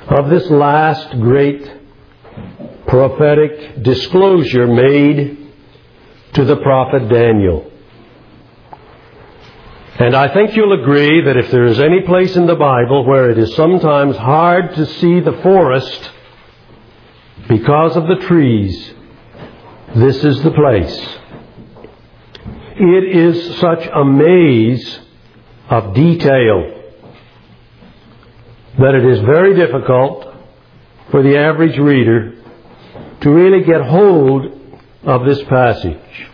of this last great prophetic disclosure made to the prophet Daniel. And I think you'll agree that if there is any place in the Bible where it is sometimes hard to see the forest because of the trees, this is the place. It is such a maze of detail that it is very difficult for the average reader to really get hold of this passage.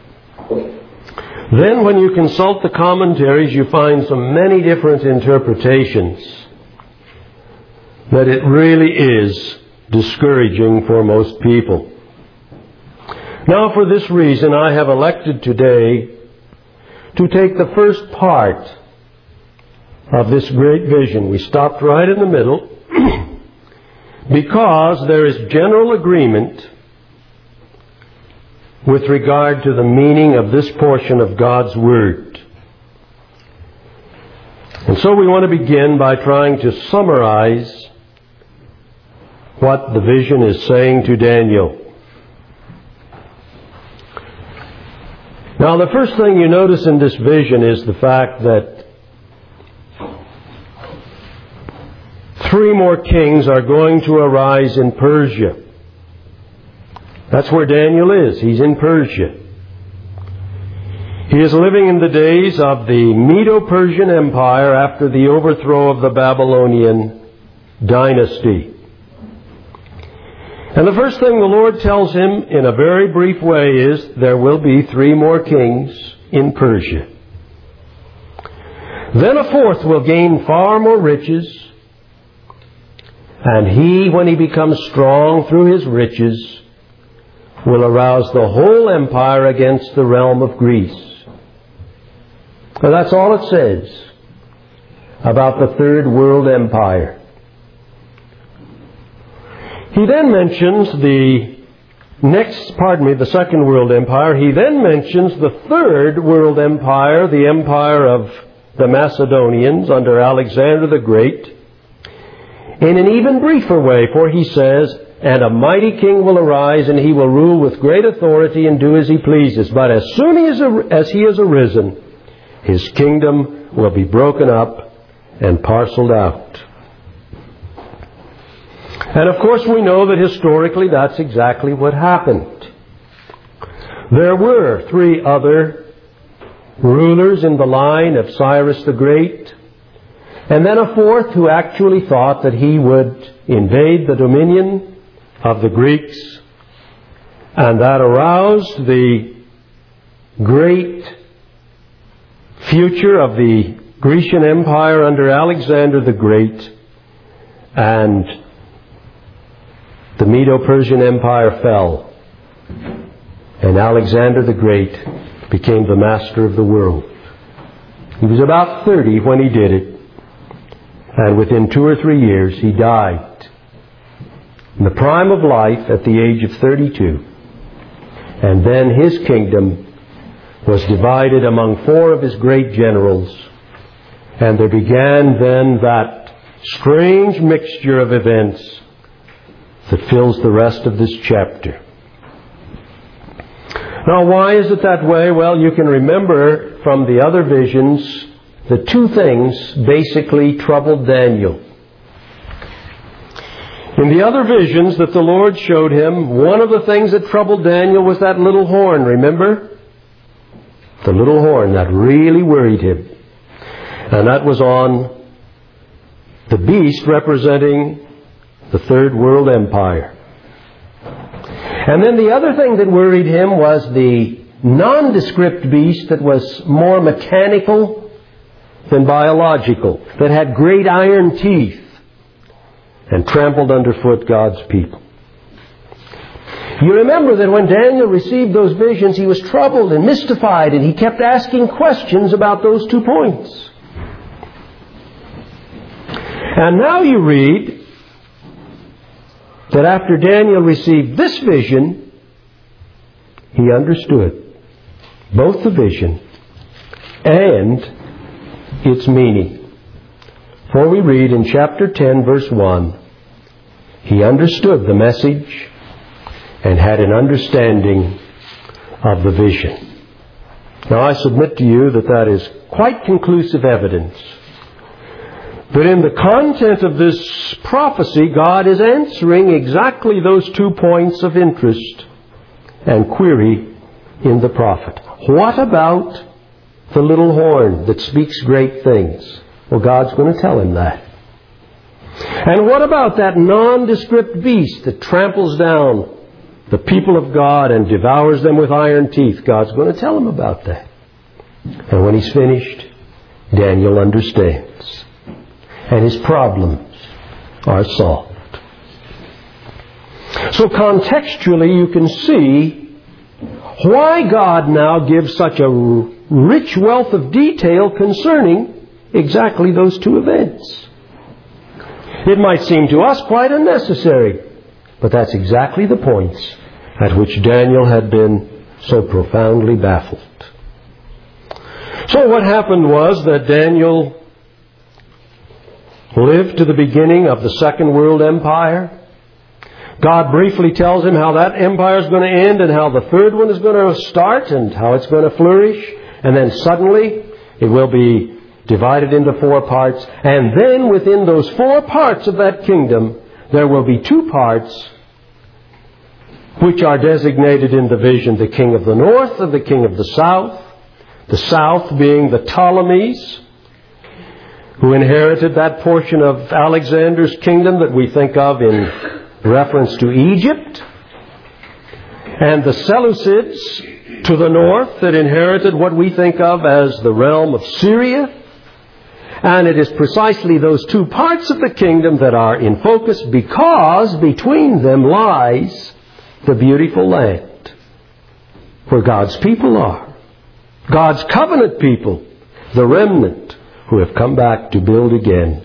Then when you consult the commentaries, you find so many different interpretations that it really is discouraging for most people. Now, for this reason, I have elected today to take the first part of this great vision. We stopped right in the middle because there is general agreement with regard to the meaning of this portion of God's Word. And so we want to begin by trying to summarize what the vision is saying to Daniel. Now, the first thing you notice in this vision is the fact that 3 more kings are going to arise in Persia. That's where Daniel is. He's in Persia. He is living in the days of the Medo-Persian Empire after the overthrow of the Babylonian dynasty. And the first thing the Lord tells him in a very brief way is there will be 3 more kings in Persia. Then a 4th will gain far more riches, and he, when he becomes strong through his riches, will arouse the whole empire against the realm of Greece. Well, that's all it says about the Third World Empire. He then mentions the Second World Empire. He then mentions the Third World Empire, the empire of the Macedonians under Alexander the Great, in an even briefer way, for he says, "And a mighty king will arise, and he will rule with great authority and do as he pleases. But as soon as he has arisen, his kingdom will be broken up and parceled out." And of course we know that historically that's exactly what happened. There were 3 other rulers in the line of Cyrus the Great, and then a 4th who actually thought that he would invade the dominion of the Greeks, and that aroused the great future of the Grecian Empire under Alexander the Great, and the Medo-Persian Empire fell, and Alexander the Great became the master of the world. He was about 30 when he did it, and within 2 or 3 years he died in the prime of life at the age of 32. And then his kingdom was divided among 4 of his great generals, and there began then that strange mixture of events that fills the rest of this chapter. Now, why is it that way? Well, you can remember from the other visions that 2 things basically troubled Daniel. In the other visions that the Lord showed him, one of the things that troubled Daniel was that little horn, remember? The little horn that really worried him. And that was on the beast representing the Third World Empire. And then the other thing that worried him was the nondescript beast that was more mechanical than biological, that had great iron teeth and trampled underfoot God's people. You remember that when Daniel received those visions, he was troubled and mystified, and he kept asking questions about those 2 points. And now you read that after Daniel received this vision, he understood both the vision and its meaning. For we read in chapter 10, verse 1, he understood the message and had an understanding of the vision. Now, I submit to you that that is quite conclusive evidence. But in the content of this prophecy, God is answering exactly those 2 points of interest and query in the prophet. What about the little horn that speaks great things? Well, God's going to tell him that. And what about that nondescript beast that tramples down the people of God and devours them with iron teeth? God's going to tell him about that. And when he's finished, Daniel understands. And his problems are solved. So contextually, you can see why God now gives such a rich wealth of detail concerning exactly those 2 events. It might seem to us quite unnecessary, but that's exactly the points at which Daniel had been so profoundly baffled. So what happened was that Daniel lived to the beginning of the Second World Empire. God briefly tells him how that empire is going to end and how the third one is going to start and how it's going to flourish. And then suddenly it will be divided into 4 parts. And then within those 4 parts of that kingdom, there will be 2 parts which are designated in the vision the king of the north and the king of the south. The south being the Ptolemies, who inherited that portion of Alexander's kingdom that we think of in reference to Egypt, and the Seleucids to the north that inherited what we think of as the realm of Syria. And it is precisely those 2 parts of the kingdom that are in focus because between them lies the beautiful land where God's people are. God's covenant people, the remnant who have come back to build again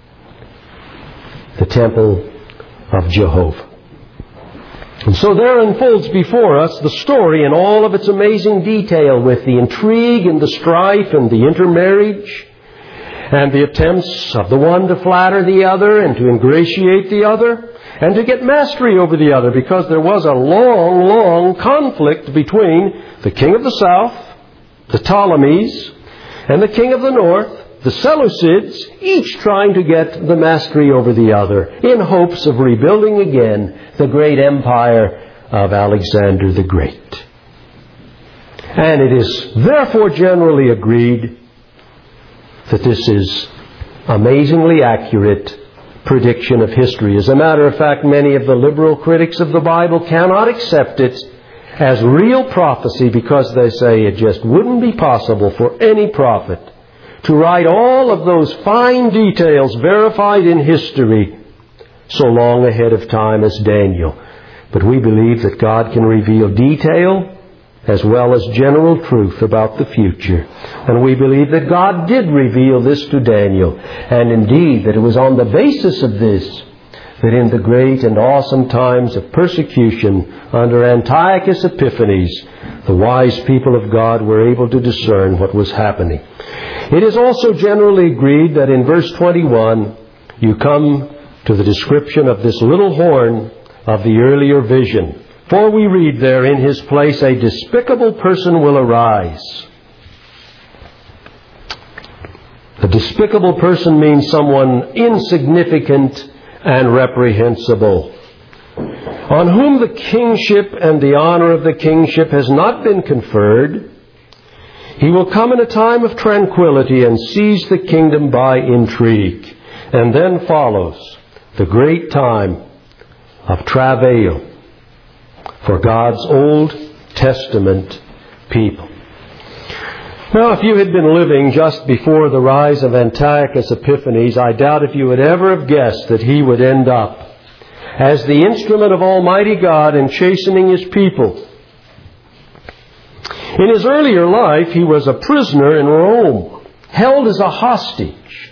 the temple of Jehovah. And so there unfolds before us the story in all of its amazing detail, with the intrigue and the strife and the intermarriage and the attempts of the one to flatter the other and to ingratiate the other and to get mastery over the other, because there was a long, long conflict between the king of the south, the Ptolemies, and the king of the north, the Seleucids, each trying to get the mastery over the other in hopes of rebuilding again the great empire of Alexander the Great. And it is therefore generally agreed that this is amazingly accurate prediction of history. As a matter of fact, many of the liberal critics of the Bible cannot accept it as real prophecy because they say it just wouldn't be possible for any prophet to write all of those fine details verified in history so long ahead of time as Daniel. But we believe that God can reveal detail as well as general truth about the future. And we believe that God did reveal this to Daniel. And indeed, that it was on the basis of this that in the great and awesome times of persecution under Antiochus Epiphanes, the wise people of God were able to discern what was happening. It is also generally agreed that in verse 21, you come to the description of this little horn of the earlier vision. For we read there, in his place a despicable person will arise. A despicable person means someone insignificant and reprehensible, on whom the kingship and the honor of the kingship has not been conferred. He will come in a time of tranquility and seize the kingdom by intrigue. And then follows the great time of travail for God's Old Testament people. Now, if you had been living just before the rise of Antiochus Epiphanes, I doubt if you would ever have guessed that he would end up as the instrument of Almighty God in chastening His people. In his earlier life, he was a prisoner in Rome, held as a hostage.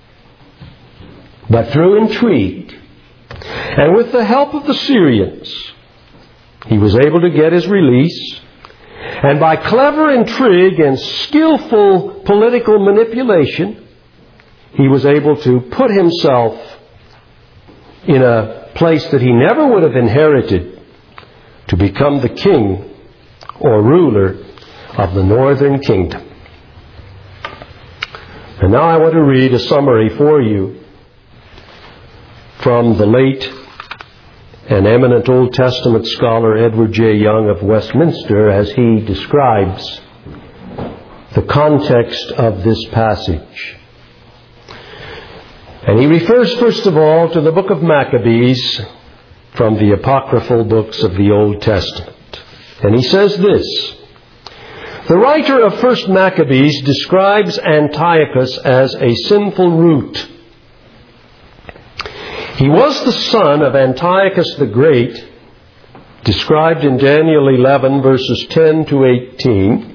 But through intrigue, and with the help of the Syrians, he was able to get his release. And by clever intrigue and skillful political manipulation, he was able to put himself in a place that he never would have inherited to become the king or ruler of the northern kingdom. And now I want to read a summary for you from the late and eminent Old Testament scholar Edward J. Young of Westminster as he describes the context of this passage. And he refers first of all to the book of Maccabees from the apocryphal books of the Old Testament. And he says this: the writer of 1 Maccabees describes Antiochus as a sinful root. He was the son of Antiochus the Great, described in Daniel 11 verses 10 to 18.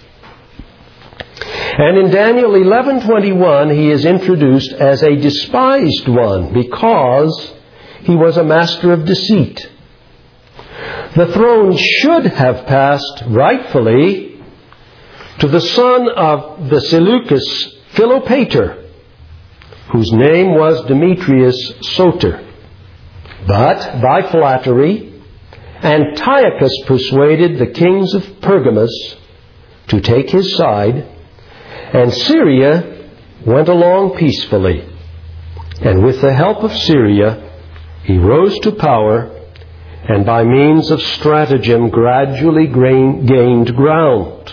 And in Daniel 11:21 he is introduced as a despised one because he was a master of deceit. The throne should have passed rightfully to the son of the Seleucus Philopator, whose name was Demetrius Soter. But by flattery, Antiochus persuaded the kings of Pergamus to take his side, and Syria went along peacefully. And with the help of Syria, he rose to power, and by means of stratagem gradually gained ground.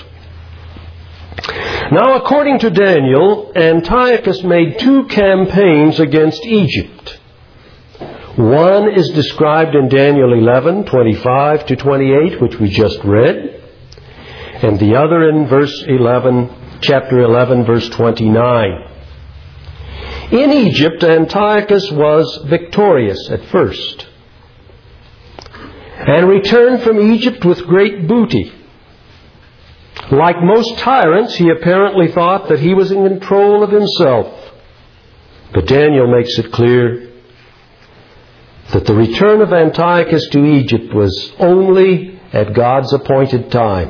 Now, according to Daniel, Antiochus made 2 campaigns against Egypt. One is described in Daniel 11:25 to 28, which we just read, and the other in chapter 11, verse 29. In Egypt, Antiochus was victorious at first, and returned from Egypt with great booty. Like most tyrants, he apparently thought that he was in control of himself. But Daniel makes it clear that the return of Antiochus to Egypt was only at God's appointed time.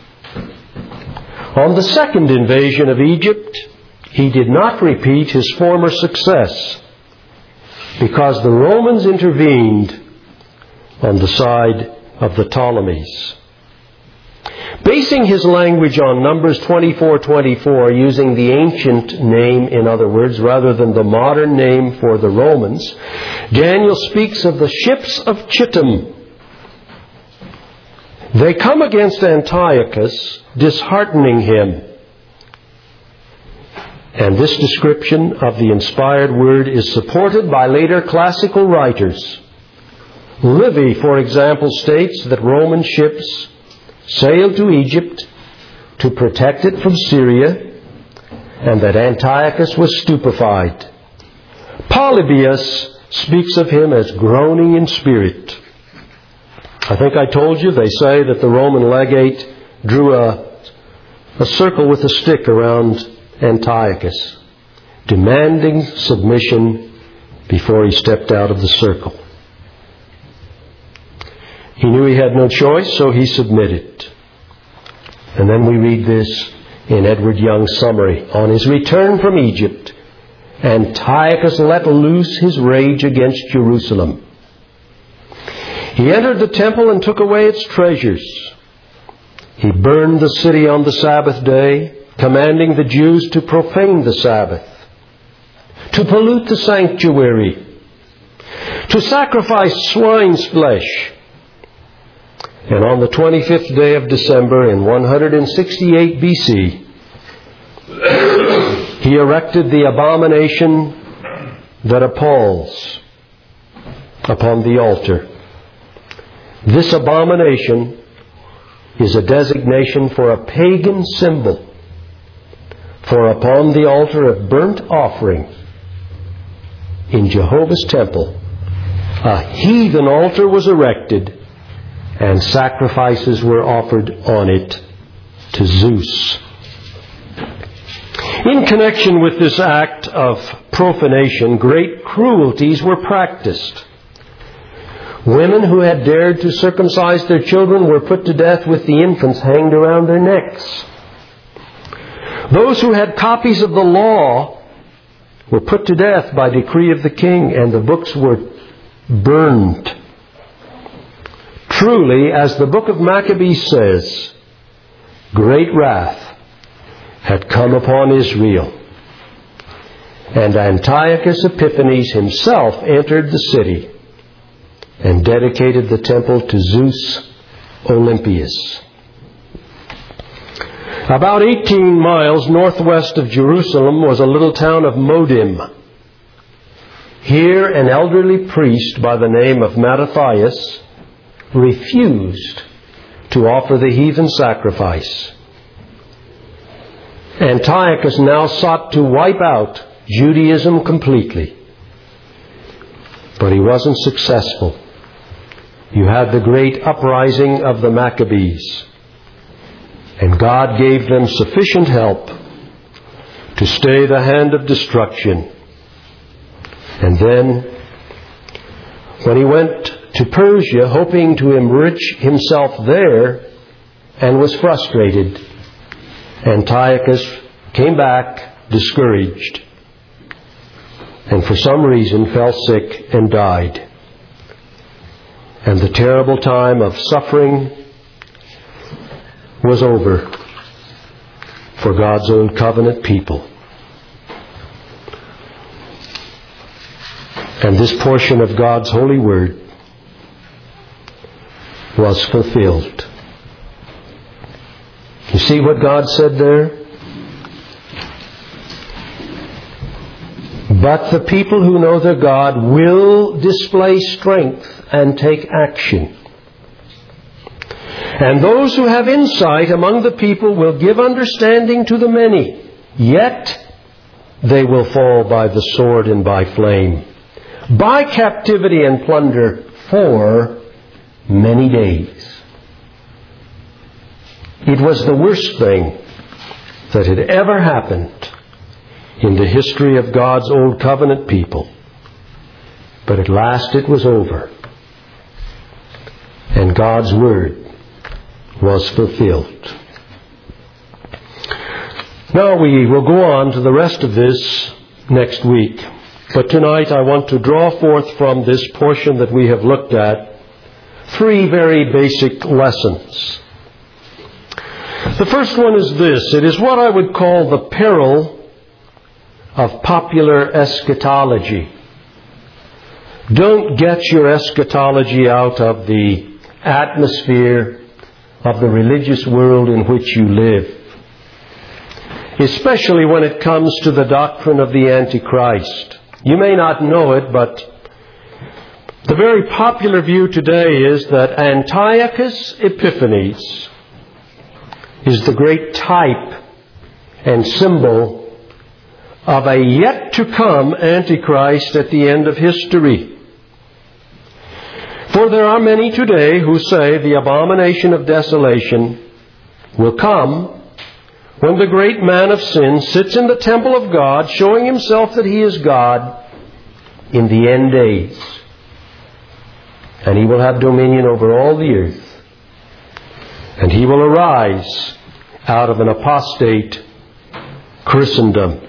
On the second invasion of Egypt, he did not repeat his former success because the Romans intervened on the side of the Ptolemies. Basing his language on Numbers 24:24, using the ancient name, in other words, rather than the modern name for the Romans, Daniel speaks of the ships of Chittim. They come against Antiochus, disheartening him. And this description of the inspired word is supported by later classical writers. Livy, for example, states that Roman ships sailed to Egypt to protect it from Syria, and that Antiochus was stupefied. Polybius speaks of him as groaning in spirit. I think I told you they say that the Roman legate drew a circle with a stick around Antiochus, demanding submission before he stepped out of the circle. He knew he had no choice, so he submitted. And then we read this in Edward Young's summary. On his return from Egypt, Antiochus let loose his rage against Jerusalem. He entered the temple and took away its treasures. He burned the city on the Sabbath day, commanding the Jews to profane the Sabbath, to pollute the sanctuary, to sacrifice swine's flesh. And on the 25th day of December in 168 BC, he erected the abomination that appalls upon the altar. This abomination is a designation for a pagan symbol. For upon the altar of burnt offering in Jehovah's temple, a heathen altar was erected, and sacrifices were offered on it to Zeus. In connection with this act of profanation, great cruelties were practiced. Women who had dared to circumcise their children were put to death with the infants hanged around their necks. Those who had copies of the law were put to death by decree of the king, and the books were burned. Truly, as the book of Maccabees says, great wrath had come upon Israel. And Antiochus Epiphanes himself entered the city and dedicated the temple to Zeus Olympius. About 18 miles northwest of Jerusalem was a little town of Modim. Here an elderly priest by the name of Mattathias refused to offer the heathen sacrifice. Antiochus now sought to wipe out Judaism completely. But he wasn't successful. You had the great uprising of the Maccabees. And God gave them sufficient help to stay the hand of destruction. And then, when he went to Persia, hoping to enrich himself there, and was frustrated, Antiochus came back discouraged, and for some reason fell sick and died. And the terrible time of suffering was over for God's old covenant people. And this portion of God's holy word was fulfilled. You see what God said there? But the people who know their God will display strength and take action. And those who have insight among the people will give understanding to the many. Yet they will fall by the sword and by flame, by captivity and plunder for many days. It was the worst thing that had ever happened in the history of God's old covenant people. But at last it was over. And God's word was fulfilled. Now we will go on to the rest of this next week. But tonight I want to draw forth from this portion that we have looked at 3 very basic lessons. The first one is this. It is what I would call the peril of popular eschatology. Don't get your eschatology out of the atmosphere of the religious world in which you live, especially when it comes to the doctrine of the Antichrist. You may not know it, but the very popular view today is that Antiochus Epiphanes is the great type and symbol of a yet-to-come Antichrist at the end of history. For there are many today who say the abomination of desolation will come when the great man of sin sits in the temple of God, showing himself that he is God in the end days. And he will have dominion over all the earth. And he will arise out of an apostate Christendom.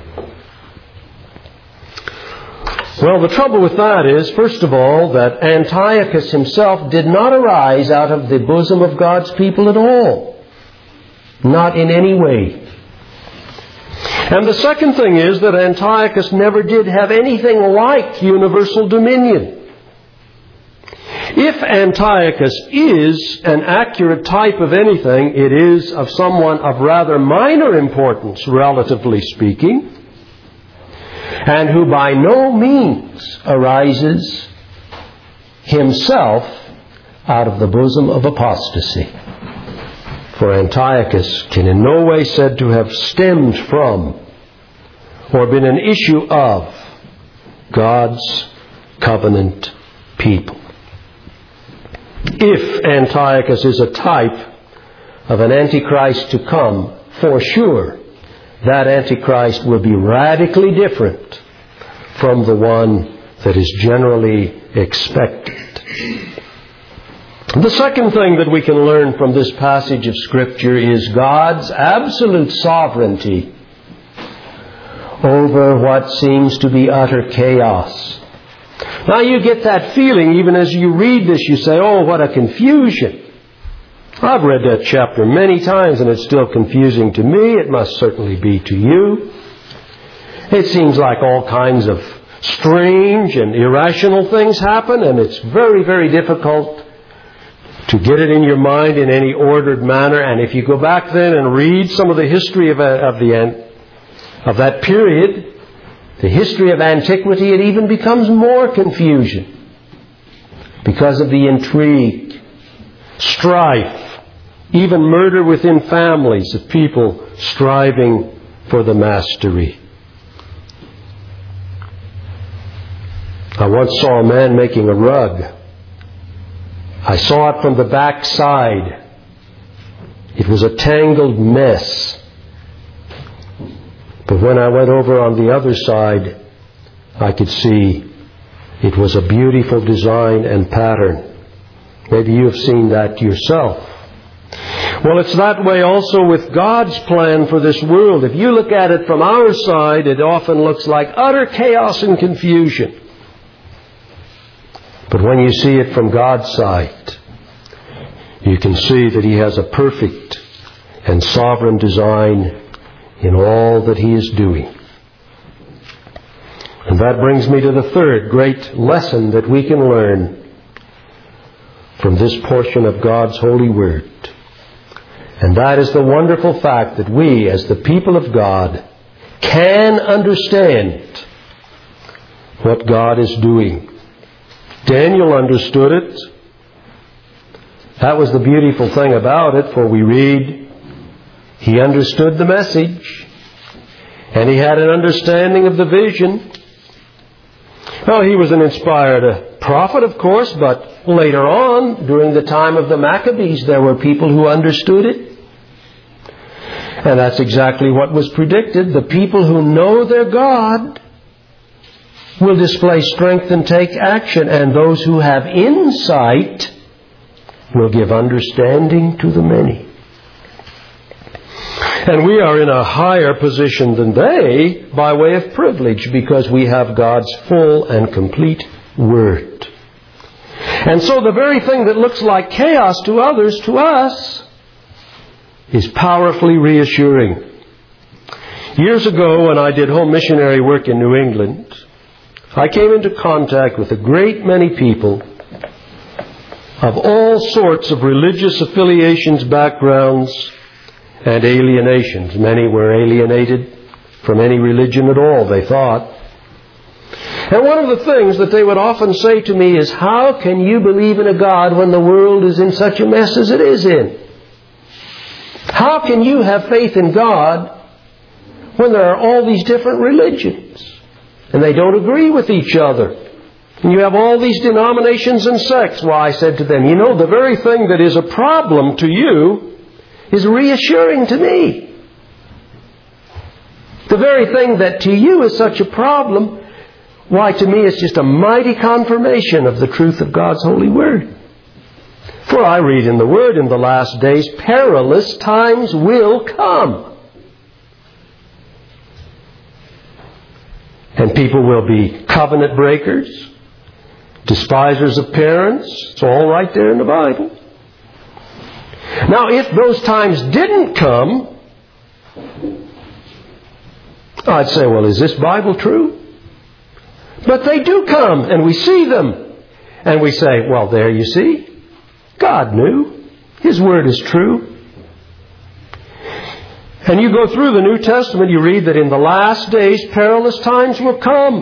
Well, the trouble with that is, first of all, that Antiochus himself did not arise out of the bosom of God's people at all. Not in any way. And the second thing is that Antiochus never did have anything like universal dominion. If Antiochus is an accurate type of anything, it is of someone of rather minor importance, relatively speaking, and who by no means arises himself out of the bosom of apostasy. For Antiochus can in no way said to have stemmed from or been an issue of God's covenant people. If Antiochus is a type of an Antichrist to come, for sure, that Antichrist will be radically different from the one that is generally expected. The second thing that we can learn from this passage of Scripture is God's absolute sovereignty over what seems to be utter chaos Now you get that feeling even as you read this. You say, oh, what a confusion. I've read that chapter many times and it's still confusing to me. It must certainly be to you. It seems like all kinds of strange and irrational things happen, and it's very, very difficult to get it in your mind in any ordered manner. And if you go back then and read some of the history of that period, the history of antiquity, it even becomes more confusion because of the intrigue, strife, even murder within families of people striving for the mastery. I once saw a man making a rug. I saw it from the back side. It was a tangled mess. But when I went over on the other side, I could see it was a beautiful design and pattern. Maybe you have seen that yourself. Well, it's that way also with God's plan for this world. If you look at it from our side, it often looks like utter chaos and confusion. But when you see it from God's side, you can see that He has a perfect and sovereign design in all that He is doing. And that brings me to the third great lesson that we can learn from this portion of God's holy word. And that is the wonderful fact that we, as the people of God, can understand what God is doing. Daniel understood it. That was the beautiful thing about it, for we read, he understood the message, and he had an understanding of the vision. Well, he was an inspired prophet, of course, but later on, during the time of the Maccabees, there were people who understood it. And that's exactly what was predicted. The people who know their God will display strength and take action, and those who have insight will give understanding to the many. And we are in a higher position than they by way of privilege, because we have God's full and complete Word. And so the very thing that looks like chaos to others, to us, is powerfully reassuring. Years ago, when I did home missionary work in New England, I came into contact with a great many people of all sorts of religious affiliations, backgrounds, and alienations. Many were alienated from any religion at all, they thought. And one of the things that they would often say to me is, how can you believe in a God when the world is in such a mess as it is in? How can you have faith in God when there are all these different religions and they don't agree with each other? And you have all these denominations and sects. Well, I said to them, you know, the very thing that is a problem to you is reassuring to me. The very thing that to you is such a problem, why, to me it's just a mighty confirmation of the truth of God's holy Word. For I read in the Word, in the last days, perilous times will come. And people will be covenant breakers, despisers of parents. It's all right there in the Bible. Now, if those times didn't come, I'd say, well, is this Bible true? But they do come, and we see them. And we say, well, there you see. God knew. His Word is true. And you go through the New Testament, you read that in the last days, perilous times will come.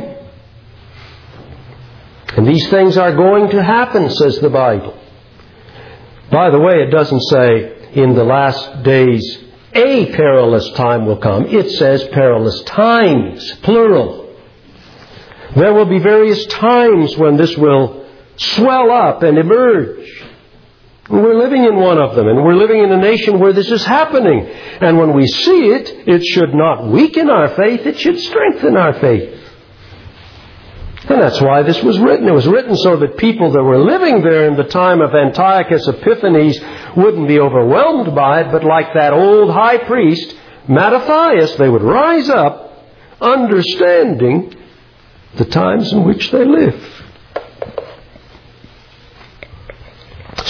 And these things are going to happen, says the Bible. By the way, it doesn't say in the last days a perilous time will come. It says perilous times, plural. There will be various times when this will swell up and emerge. And we're living in one of them, and we're living in a nation where this is happening. And when we see it, it should not weaken our faith, it should strengthen our faith. And that's why this was written. It was written so that people that were living there in the time of Antiochus Epiphanes wouldn't be overwhelmed by it, but like that old high priest, Mattathias, they would rise up understanding the times in which they lived.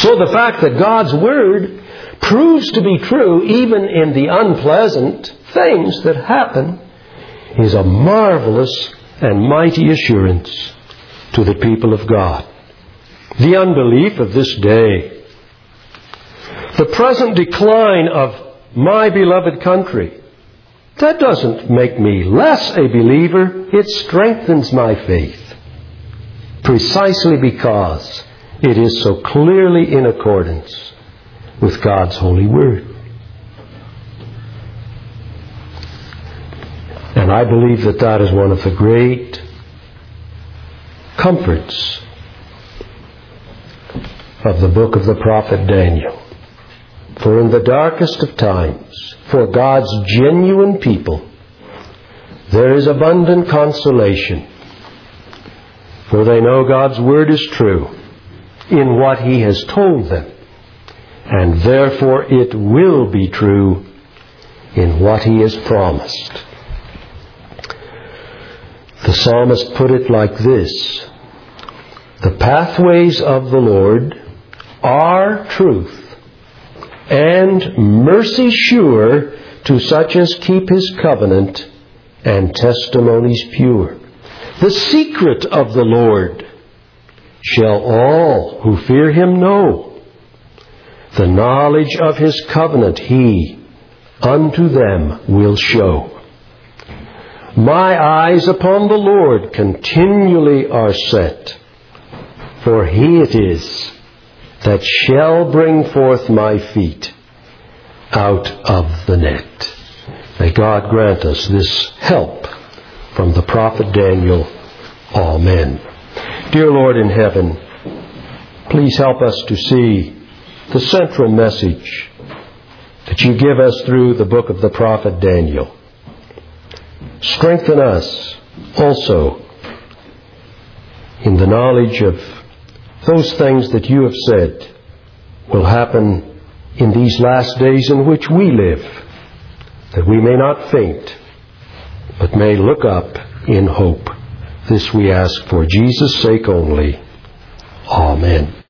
So the fact that God's Word proves to be true even in the unpleasant things that happen is a marvelous and mighty assurance to the people of God. The unbelief of this day, the present decline of my beloved country, that doesn't make me less a believer. It strengthens my faith, precisely because it is so clearly in accordance with God's holy Word. And I believe that that is one of the great comforts of the book of the prophet Daniel. For in the darkest of times, for God's genuine people, there is abundant consolation. For they know God's Word is true in what He has told them, and therefore it will be true in what He has promised. The psalmist put it like this: the pathways of the Lord are truth, and mercy sure to such as keep His covenant and testimonies pure. The secret of the Lord shall all who fear Him know. The knowledge of His covenant He unto them will show. My eyes upon the Lord continually are set, for He it is that shall bring forth my feet out of the net. May God grant us this help from the prophet Daniel. Amen. Dear Lord in heaven, please help us to see the central message that You give us through the book of the prophet Daniel. Strengthen us also in the knowledge of those things that You have said will happen in these last days in which we live, that we may not faint, but may look up in hope. This we ask for Jesus' sake only. Amen.